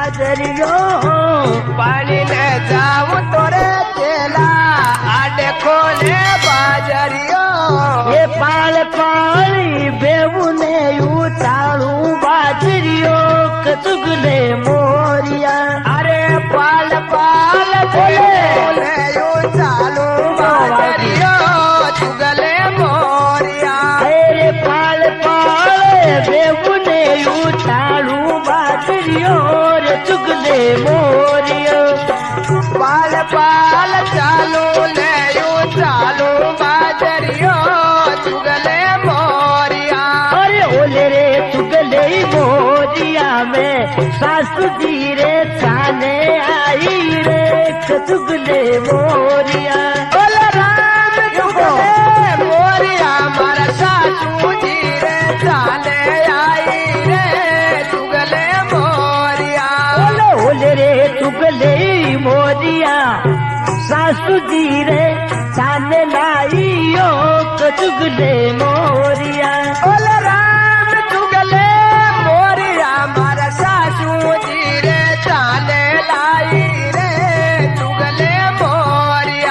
बाजरियो पानी ले जाऊं तोरे चेला आडे खोले बाजरियो ये पाल पाली बेबुने उतारू बाजरियो कतुगले मोरिया अरे पाल पाल बोले चालू बाजरियो चुगले मोरिया अरे पाल पाल बेबुने उतारू बाजरियो चुगले मोरिया पाल पाल चालू ले चालू बाजरियो चुगले मोरिया अरे ओले रे चुगले मोरिया में सासू जी रे छाने आई रे चुगले मोरिया बोले राम चुगले मोरिया मारा सासू जी रे चाले आई रे चुगले मोरिया ओले रे चुगले मोरिया सासू जी रे छाने लाइयो चुगले मोरिया बोले राम चुगले मोरिया मारा सासू जी रे चाले लाई रे चुगले मोरिया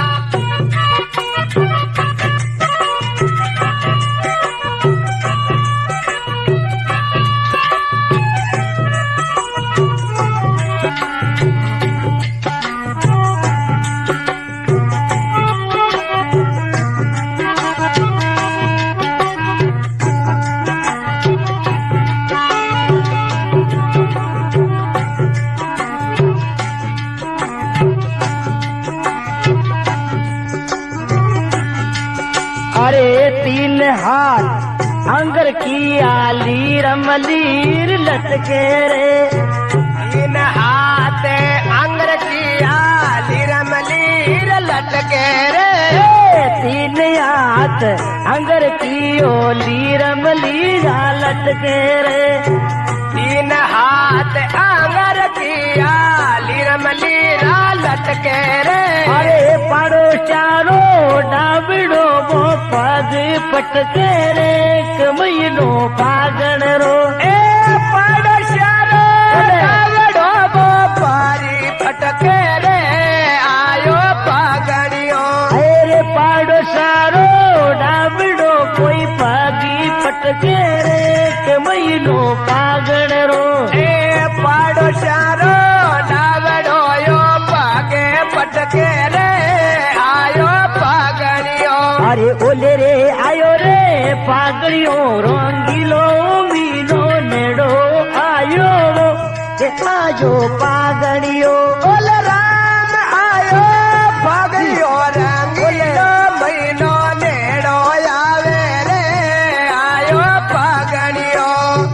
अरे तीन हाथ अंगर की आली रमलीर लटके रे तीन हाथ अंगर किया लिरमलीर लटके रे तीन हाथ अंगर की ओली रमलीरा लटके रे तीन हाथ अंगर किया लिरमलीरा लटके रे अरे पाड़ो चारो डाबड़ो वो पग पटके रे कमैनो पागण रो ए पड़ोसियारो डावड़ो वो पारी फटके रे आयो पागड़ियो अरे पाड़ो चारो डाबड़ो कोई पागी पटके रे कमैनो पागण रो ए पड़ोसियारो डावड़ो यो पागे पटके रे आयो पागड़ियो अरे ओले रे आयो रे पागड़ियो रंगीलो मीनो नेड़ो आयो आयो पागड़ियो बोले राम आयो पागड़ियो रंगीलो महीनो नेड़ो आवे रे आयो पागड़ियो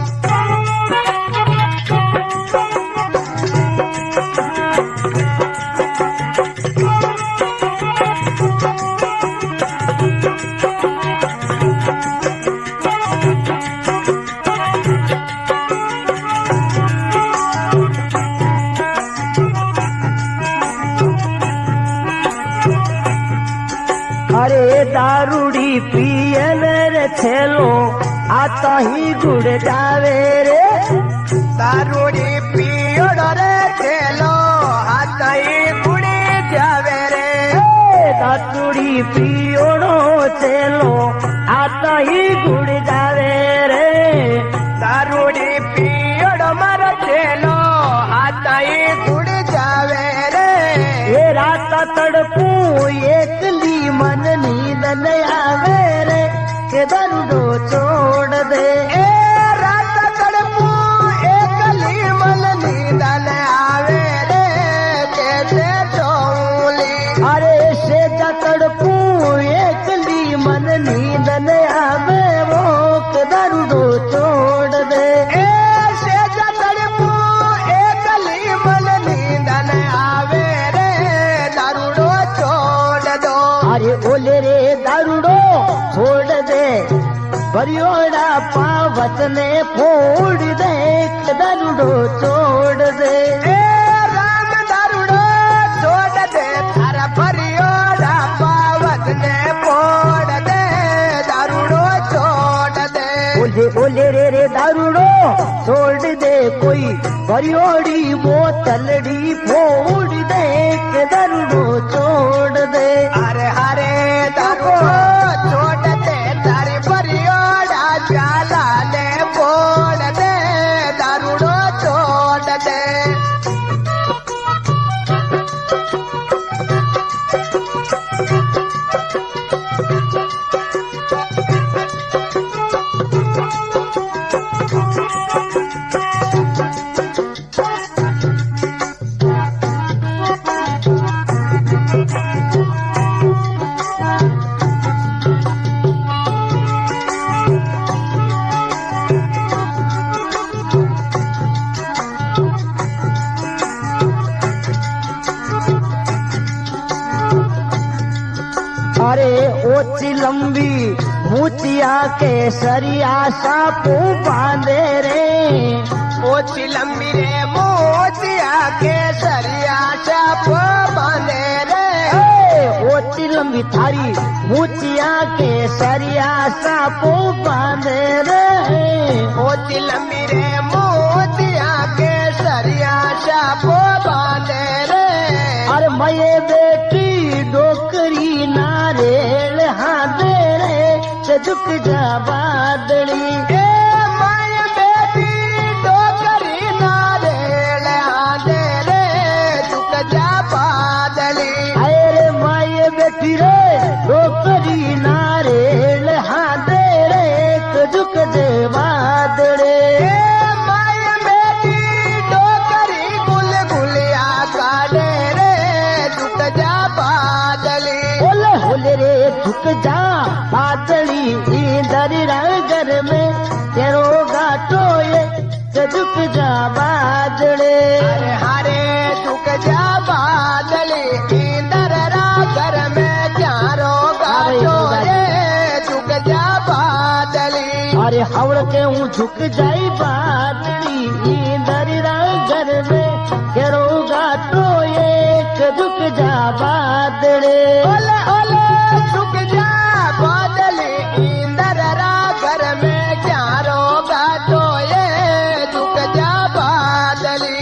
अरे दारूड़ी पियन रे छेलो आता ही गुड़ जावे रे दारूड़ी पियोड़ रे खेलो आता ही गुड़ी जावे रे दारूड़ी पियोड़ो छेलो आता ही गुड़ जावे रे दारूड़ी पियोड़ मर खेलो आता ही गुड़ी जावे रे ये रात तड़पू एकली मन नींद न आवे रे के दर्दो छोड़ दे ए रात तड़पू एकली मन नींद न आवे रे कैसे चौली अरे से तड़पू एकली मन नींद न आवे वो के दर्दो छोड़ दे ऐसे तड़पू एकली मन नींद न आवे रे दारूडो छोड़ दो अरे ओले रे दारूडो छोड़ दे बरियोड़ा पावत ने फोड़ दे दारूडो छोड़ दे ए राम दारूडो छोड़ दे थारा बरियोड़ा पावत ने फोड़ दे दारूडो छोड़ दे ओले ओले रे दारूडो छोड़ दे कोई भरियोड़ी बोतलड़ी फोड़ दे के दरुड़ो छोड़ दे। अरे हरे दारुड़ो छोड़ दे तारी भरियोड़ा प्याला ने फोड़ दे दारुड़ो छोड़ दे। अरे ओची लंबी मूचिया के सरिया सापू बांधे रे। ओची लंबी रे मोचिया के सरिया चाप बांधे रे। ओची लंबी थारी मूचिया के सरिया सापू बांधे रे। ओची लंबी रे मोचिया के सरिया चाप बांधे रे। अरे मये बेटी डोकरी नारेल हाथे रे से झुक जा बादली। ए माय बेटी डोकरी नारेल हाथे रे झुक जा बादली। अरे माये बेटी रे डोकरी नारेल हाथे रे से झुक दे बादले। ए माय बेटी डोकरी गुल गुलिया काटे रे झुक जा बादली। होले होले रे झुक जा बादली इधर घर में तेरो गाटो ये से झुक जा बादले। अरे हरे झुक जा बादली इंदर घर में चारों गाटो रे झुक जा बादली। अरे हवड़ के हूँ झुक जाई बादली इधर घर में तेरो गाटो ये झुक जा बादले। ओले ओले झुक जा बादली इंदर घर में चारों गाटो ये झुक जा बादली।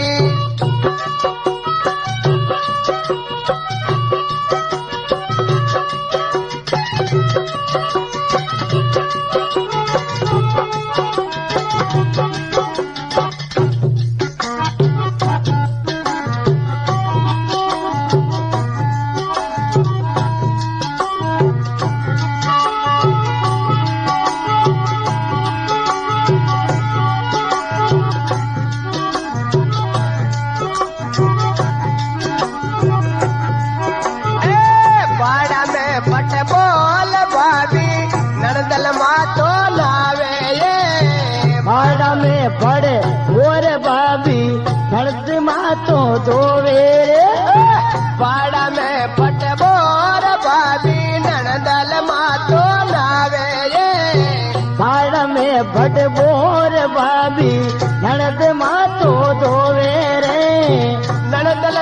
बाड़ा में पट बोल भाभी नरदल मातो लावे ये। भाड़ा में बड़े और भाभी भरत मातो दोवे रे। बाड़ा में पट बोल भाभी नरदल मातो लावे ये। भाड़ा में बड़ बोर भाभी ननद मातो दोवे रे। नरदल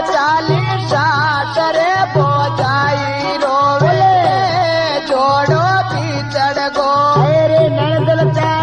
40 रे बोझाई रोवे जोड़ो पीछड़ गो। अरे ननदल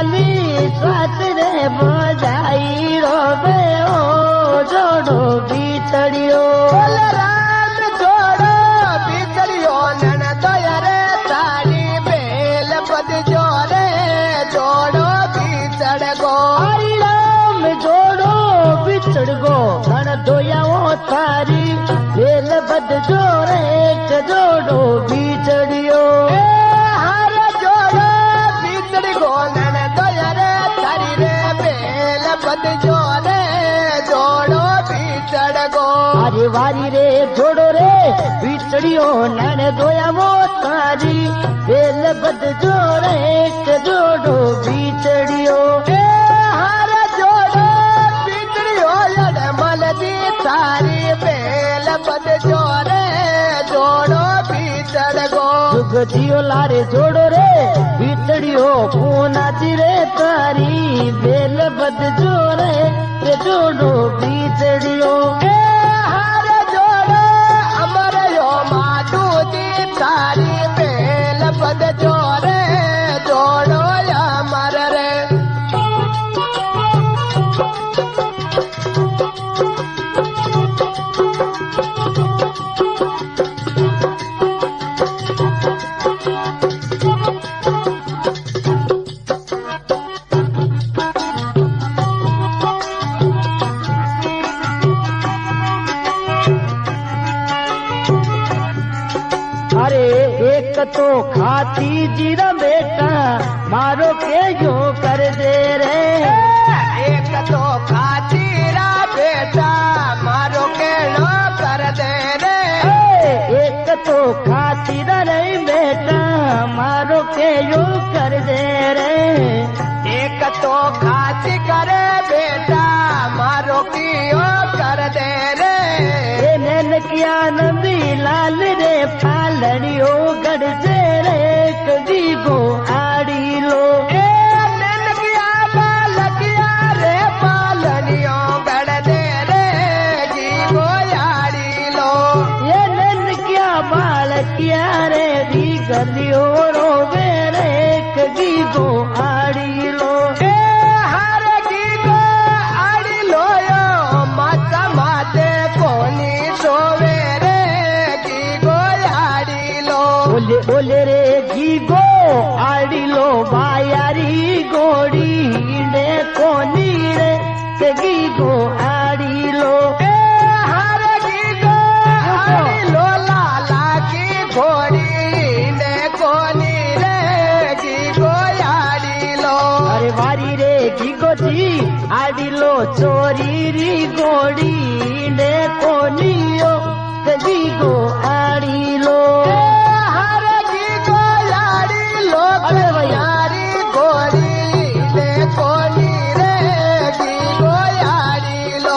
40 रे बोझाई रोवे ओ जोड़ो बीतड़ियो। बोल राम जोड़ो बिछड़ियो ननद रे तारी बेल पद जोरे जोड़ो बिछड़ गो। हरि राम जोड़ो बिछड़ गो धन दोयाओ थारी बेल बद जोड़े के जोड़ो बीचड़ियो। हर जोड़ो बिछड़ गो ननद रे तारी रे बेल पद जोरे जोड़ो बिछड़ गो। अरे वारी रे जोड़ो रे बीचड़ियो नन दोयाओ थारी बेल बद जोड़े के जोड़ो बीचड़ियो। हर जोड़ो बिछड़ियो मल दी तारी बेल पद जोरे जोड़ो बिछड़ गो। जुग जियो लारे जोड़ो रे बीचड़ियो पूना रे तारी बेल बद जोड़े के जोड़ो बीचड़ियो। हर जोड़ो अमर यो माधु दी तारी बेल पद जोरे जोड़ो अमर रे। एक तो खाती जीरा बेटा मारो के जो कर दे रे। एक तो खातीरा बेटा मारो के नो कर दे रे। एक तो खातीरा रे बेटा मारो के जो कर दे रे। एक तो खाती करे बेटा मारो की ओ कर दे रे। नैन किया नंदी लाल रे पालड़ियो गढ़ से रे कभी को आड़ी लो। नैन किया बालकिया रे पालनियो गढ़ दे रे जी को याड़ी लो। ये नैन किया बाल किया रे दी गलियो रोवे रे कभी को आड़ी लो। हर की को आड़ी लो यो माता माते कोनी सोवे रे की को याड़ी लो। बोले बोले रे जी गो आड़ी लो बायारी गोड़ी ने कोनी रे कगी गो आड़ी लो। हर की को आड़ी लो लाला की घोड़ी ने कोनी रे की को याड़ी लो। अरे वारी रे जी गो जी आड़ी लो चोरी री गोड़ी ने कोनियो कगी गो आड़ी लो। हर की को याड़ी लो अरे भैया। यारी घोड़ी ने कोनी रे की को याड़ी लो।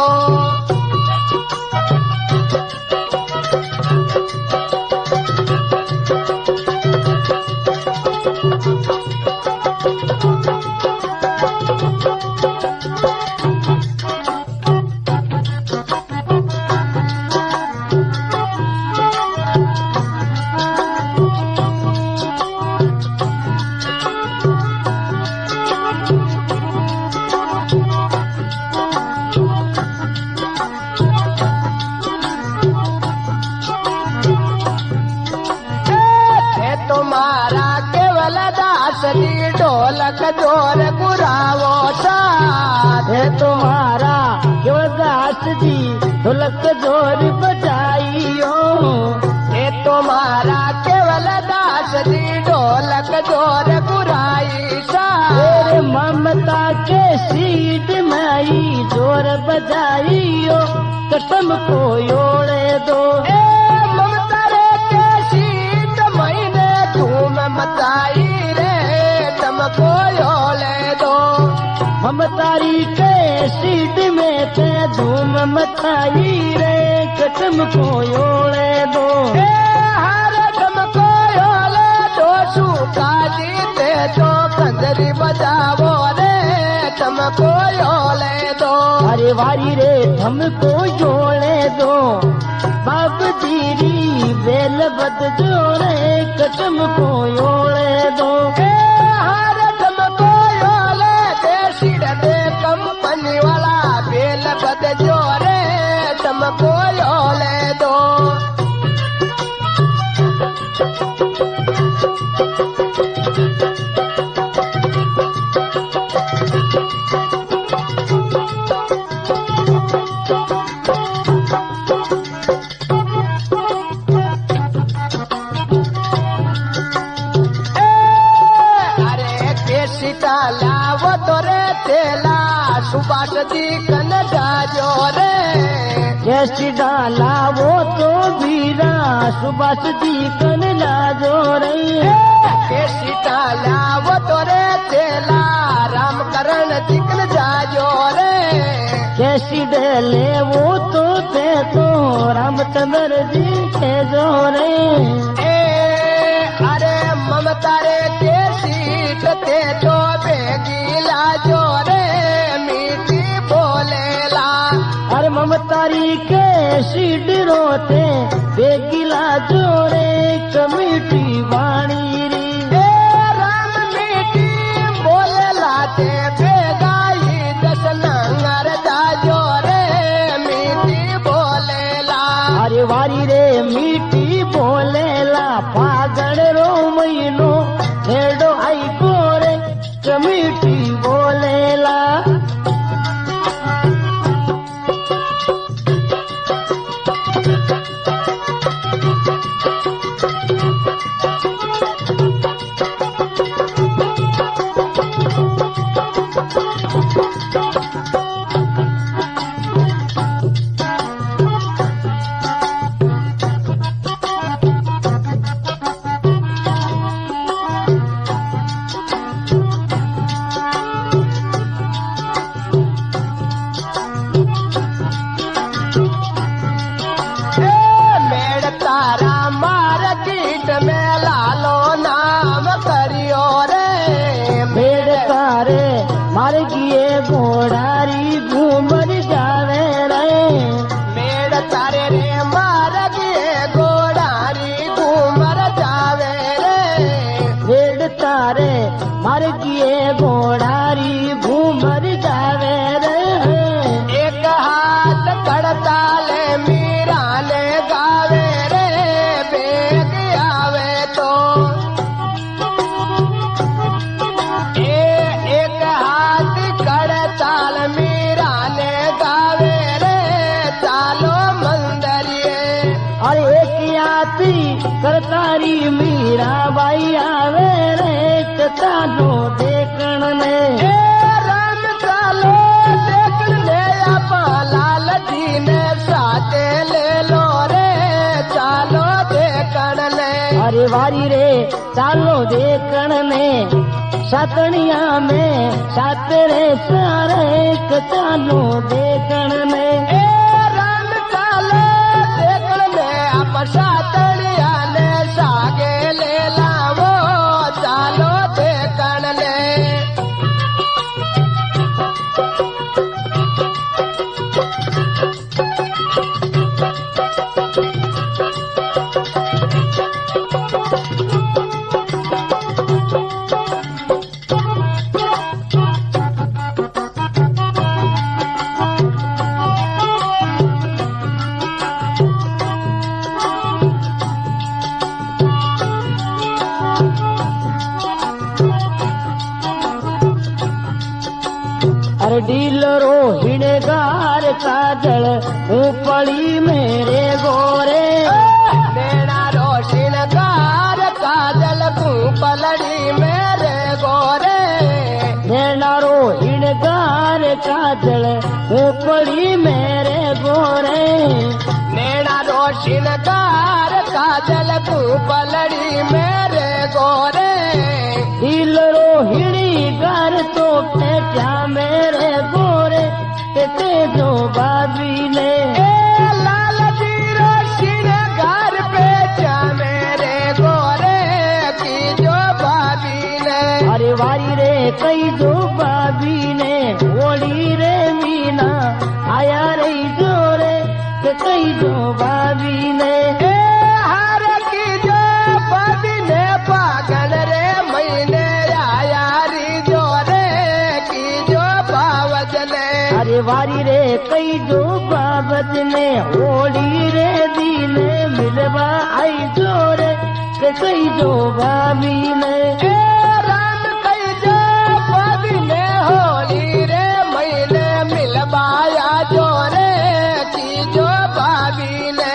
तुम्हारा केवल दास दी ढोलक जोर गुरावो साथ। है तुम्हारा केवल दास जी ढोलक जोर बजाइयो। हे तुम्हारा केवल दास दी ढोलक जोर गुराई साथ। तेरे ममता के सीट माई जोर बजाइयो कटम को योड़े दो। ममता रे के सीत महीने धूम मचाई रे तुमको योले दो। ममतारी के सीट में ते धूम मचाई रे कटम को योड़े दो। हर तुमको योले दो सूखा जीते तो कंजरी बजावो रे तुमको योले दो। अरे वारी रे हमको जोड़े दो बाप दीरी बेल बद जोड़े कटम को योड़े दो। हर तुमको योले दे सिर दे कंपनी वाला बेल बद जोरे तुमको योले दो। लावो तोरे तेला सुभाष जी कन जाजो रे। कैसी डाला वो तो बीरा सुभाष जी कन लाजो रे। कैसी डाला वो तोरे तेला राम करण जी कन जाजो रे। कैसी डेले वो तो थे तो रामचंद्र जी के जोरे। अरे ममता रे कैसी ते तो बेगीला जोरे मीठी बोलेला। अरे ममतारी के सीड रोते बेगिला जोरे कमीठी वाणी री। राम मीठी बोलेला ते बेगाई दस नंगर जा जोरे मीठी बोलेला। अरे वारी रे मीठी बोलेला फागण रो महीनो हेडो आई कोरे कमीठी बोलेला। करतारी मीरा बाई आवे रे चालो देखण ने राम चालो देखण ने आपा लाल जी ने साथे ले लो रे चालो देखण ले अरे वारी रे चालो देखण ने सातनिया में सात रे सारे चालो देखण ने राम चालो देखण ने आप सातनिया ने सागे ले लावो चालो देखण ले अरे डीलरो हिणगार काजल ऊपड़ी मेरे गोरे मेरा रोशिनगार काजल पलड़ी मेरे गोरे नैनारो हिणगार काजल ऊपड़ी मेरे गोरे मेरा रोशिनगार काजल पलड़ी मेरे गोरे डीलरो हिणगार तो पेटा मेरे गोरे ते जो बाबी ने लाल जी रोशिनगार पेचा मेरे गोरे की जो बाबी ने अरे वारी रे कई जो बाबी ने होली रे मीना आया रही जोरे के कई जो बाबी ने हर की जो बाबी ने पागल रे महीने आया री जोरे की जो बावज ने अरे वारी रे कई जो बाबत ने होली रे दीने मिलवा आई जोरे के कई जो बाबी ने राम कई जो बाबी ने होली रे महीने मिलवाया जोरे की जो बाबी ने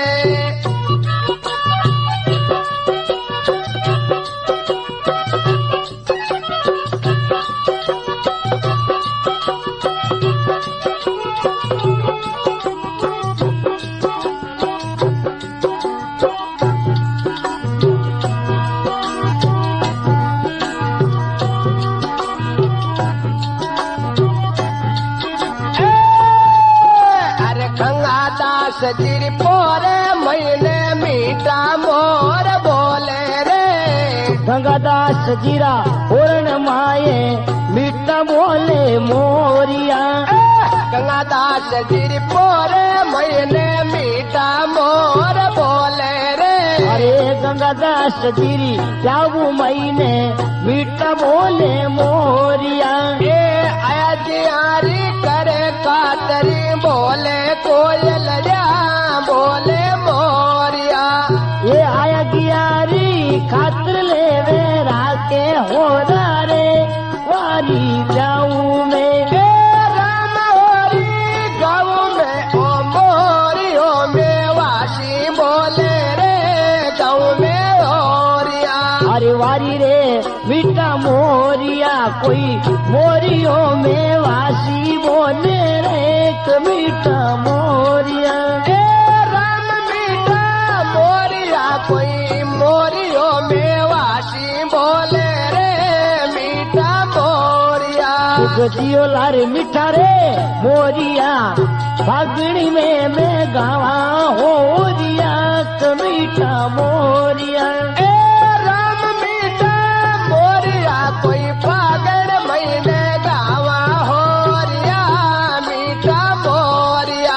अरे गंगादास जी पोरे महीने मीठा मोर बोले रे गंगादास जीरा पूर्ण माए मीठा बोले मोरिया गंगादास जी पोरे महीने मीठा मोर बोले रे अरे गंगादास जीरी जाऊ महीने मीठा बोले मोरिया आया जियारी करे कातरी बोले कोयल जा बोले मोरिया ये आया गियारी खातर ले वे राके हो रे वारी जाऊ में राम होरी गाँव में ओ मोरी ओ में वासी बोले रे गाँव में होरिया अरे वारी रे मीठा मोरिया कोई मोरियो में वासी बोले रे एक मीठा मोरिया राम मीठा मोरिया कोई मोरियो में वासी बोले रे मीठा मोरिया गजियो लारे मीठा रे मोरिया फागणी में मैं गावा हो रिया मीठा मोरिया राम मीठा मोरिया कोई पागल महीने गावा होरिया मीठा मोरिया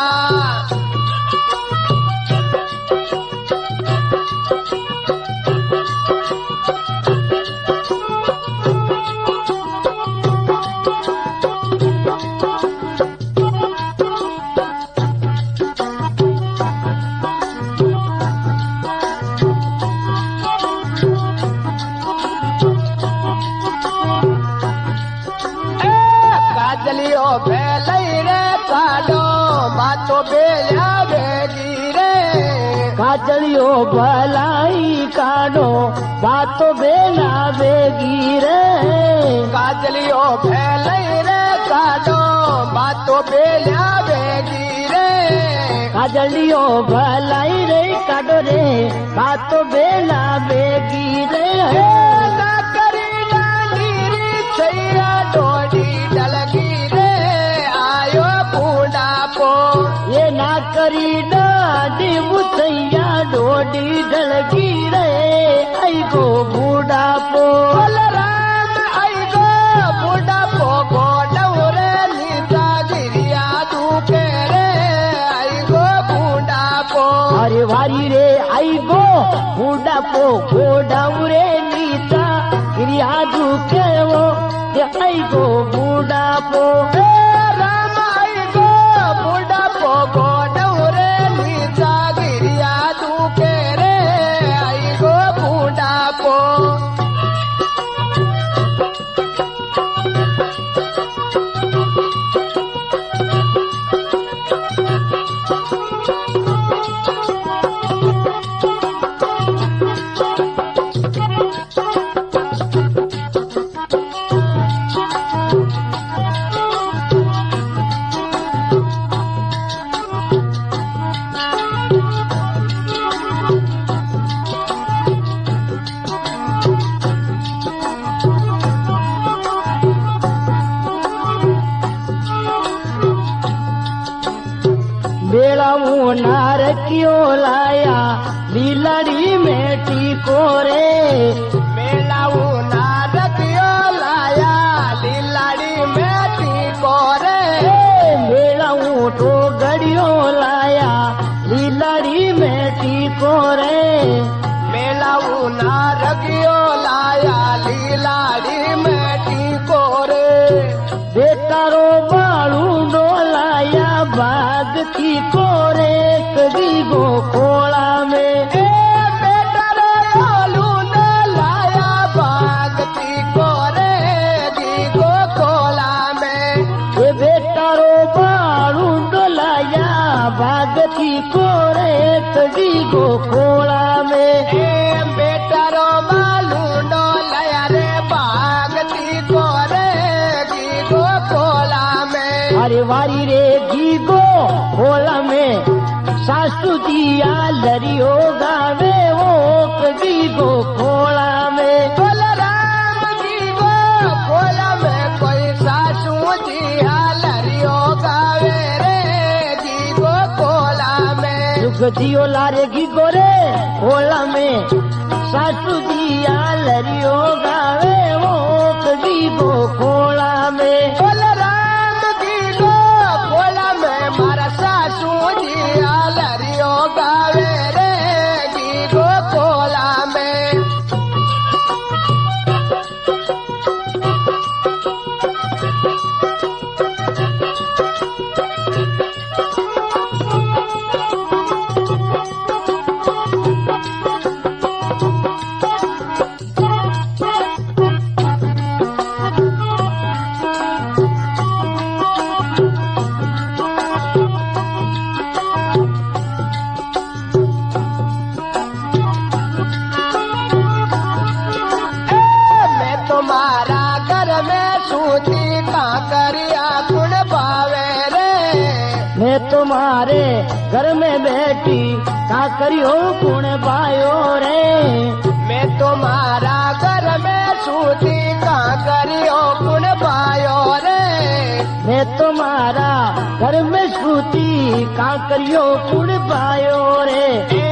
काजलियो भेलई रे काडो बातो बेला बेगी रे काजलियो भलाई काढो बातो बेला बेगी रे काजलियो फैलई रे काढो बातो बेला बेगी रे काजलियो भलाई रे काढो रे बातो बेला बेगी रे ना करी नीरी छैया डोडी डलगी रे आयो बूढ़ापो ये ना करी डाडी मुसैया डोडी ढलगी रे आई गो बूढ़ापो बलराम आई गो बूढ़ापो गोडौरे नीता गिरिया दुखे रे आई गो बूढ़ापो अरे वारी रे आई गो बूढ़ापो गोडाउरे नीता गिरिया दुखे वो आई गो बूढ़ापो राम आई गो बूढ़ापो गोडौरे नीता गिरिया दुखे रे आई गो बूढ़ापो बेड़ाऊ नार क्यों लाया लीलड़ी मेटी को रे मेलाऊ नारकियो लाया लीलाड़ी मेटी को रे बेड़ाऊ तो गड़ियों लाया लीलड़ी मेटी को रे मेलाऊ नारकियो लाया लीलाड़ी मेटी को रे बेटारो बालू डोलाया बाग की कोरे कभी गो खोला में बेटारो बालू ने लाया बागती को रे दी को कोला में ये बेटारो बालू डोलाया बाग की कोरे कभी गो खोला में बेटारो बालू डोलाया रे बागती को रे दी को कोला में अरे वारी रे घी गो खोला में सासू दिया लरियो गावे वो कभी गो खोला में बलराम जी गो खोला में कोई सासू जी लरियो गावे रे जी गो खोला में दुख दियो लारे घी गोरे खोला में सासू दिया लरियो गावे वो कभी गो खोला में बलराम जी गो खोला में मारा सासू जी लरियो गावे रे जी गो खोला में तुम्हारा घर में सूती काकरिया गुण पावे रे मैं तुम्हारे घर में बैठी काकरियो गुण पायो रे मैं तुम्हारा घर में सूती काकरियो गुण पायो रे मैं तुम्हारा घर में सूती काकरियो गुण पायो रे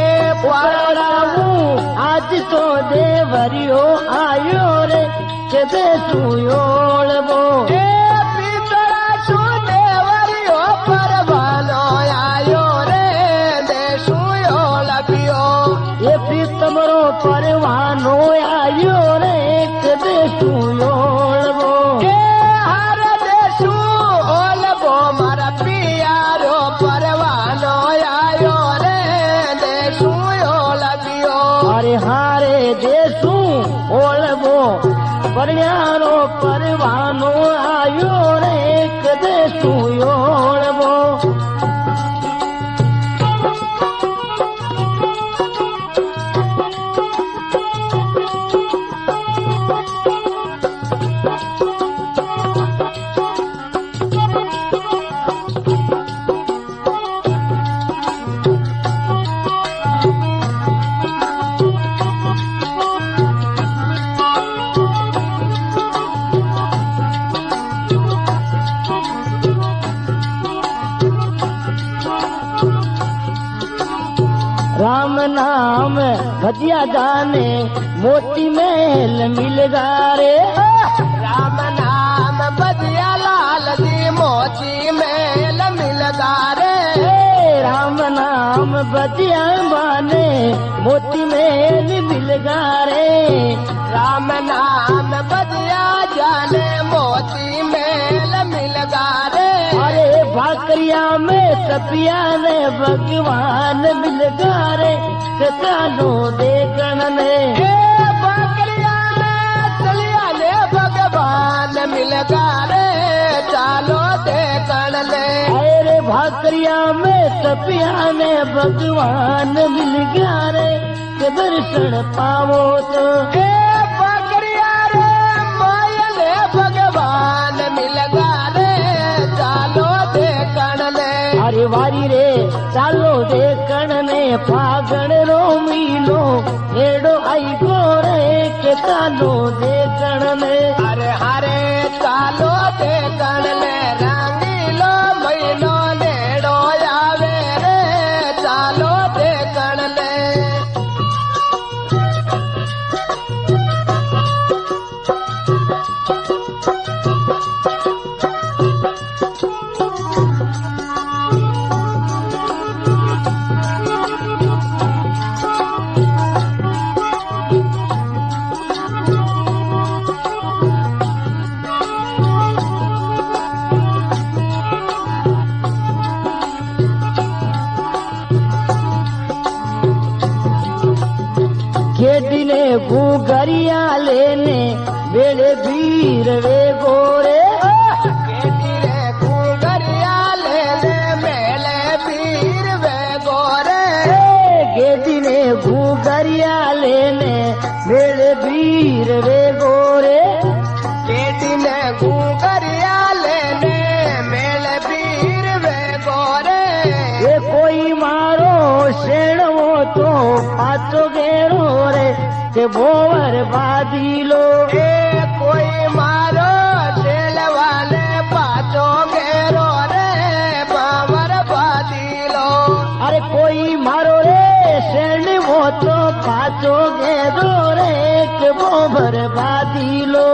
आज तो देवरियो आयो रे के बेसुयोड़बो पीतरा सु देवरियो परवानो आयो रे देसुयो लबियो ये पीतमरो परवानो आयो रे के बेसुयोड़बो हर देसु ओलबो मारा पियारो परवानो आयो रे देसुयो लबियो अरे हारे देसू ओलबो परयारो परवानो आयो रे कदे सुयोड़बो राम नाम भजिया जाने मोती महल मिलगा रे राम नाम बजिया लाल जी मोती मेल मिलगा रे राम नाम भजिया माने मोती महल मिलगा रे राम नाम बजिया जाने मोती मेल मिलगा रे अरे भाकरिया में सपिया ने भगवान मिलगा रे चालो देखण ने बकरिया में चलिया ने भगवान मिलगा रे चालो देखण ले अरे भाकरिया में सपिया ने भगवान मिलगा रे दर्शन पावो तो बकरिया रे माया ने भगवान मिलगा रे चालो देखण ले अरे वारी रे चालो देखण ने फागण रो मीलो हेड़ो आई गोरे के चालो देखण ने हरे हरे चालो देखण ले रंगीलो महीनो नेड़ो आवे रे चालो देखण ले खेडिने गुगरिया लेने मेरे वीर वे गोरे केटी रे गुगरिया ले मेले वीर वे गोरे खेडिने गुगरिया लेने मेरे वीर वे गोरे केटी ने गुगरिया ले मेले वीर वे गोरे ये कोई मारो शेणवो तो पाचो घेरो रे के बोवर बादीलो कोई मारो शेल वाले पाचो घेरो रे बाबर बादीलो अरे कोई मारो रे शेणवो तो पाचो घेरो रे के बोवर बादीलो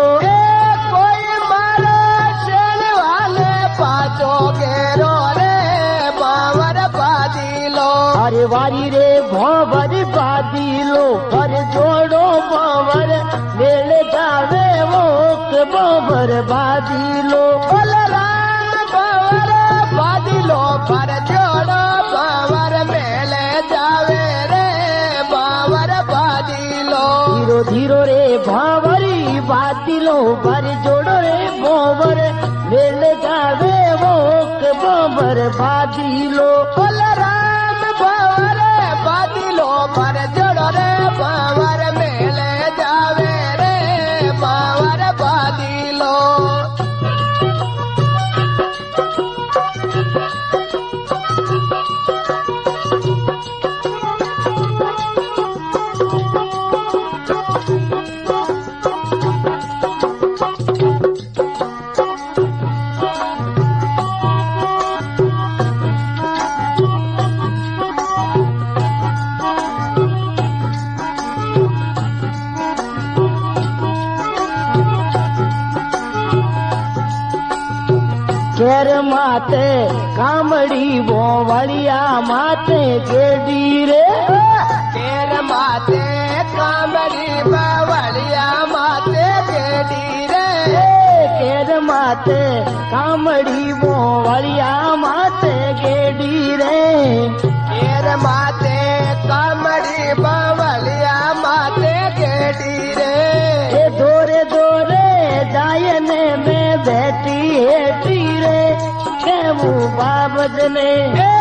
कोई मारो शेल वाले पाचो घेरो रे बाबर बादीलो अरे वारी रे भोवर बादीलो पर जोड़ो बोवर मेल जावे वो के बोवर बादीलो बोल राम बाबर बादीलो पर जोड़ो बाबर मेले जावे रे बाबर बादीलो धीरो धीरो रे भावरी बादीलो पर जोड़ो रे बोवर मेल जावे वो के बोवर बादीलो बोल राम बाबर बादीलो पर जोड़ो रे बाबर मेले जावे रे बाबर बादीलो केर माते कामड़ी वो वड़िया माते गेडी रे केर माते कामड़ी बावलिया माते गेडी रे केर माते कामड़ी वो वड़िया माते गेडी रे केर माते कामड़ी बावलिया माते गेडी रे ये दोरे दोरे जायने में बैठी है रे केवू बाबज ने